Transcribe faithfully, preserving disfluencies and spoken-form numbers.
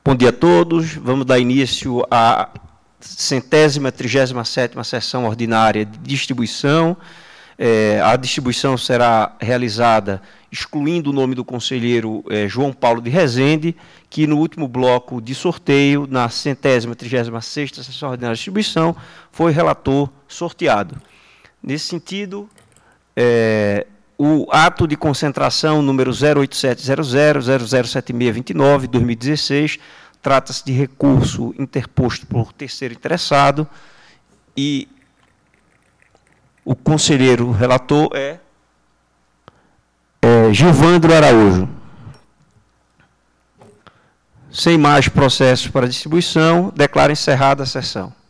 Bom dia a todos. Vamos dar início à centésima, trigésima sétima sessão ordinária de distribuição. É, a distribuição será realizada excluindo o nome do conselheiro é, João Paulo de Rezende, que no último bloco de sorteio, na centésima, trigésima sexta sessão ordinária de distribuição, foi relator sorteado. Nesse sentido, é, o ato de concentração número zero oito sete zero zero zero zero sete seis dois nove, dois mil e dezesseis, trata-se de recurso interposto por terceiro interessado e o conselheiro relator é, é Gilvandro Araújo. Sem mais processos para distribuição, declaro encerrada a sessão.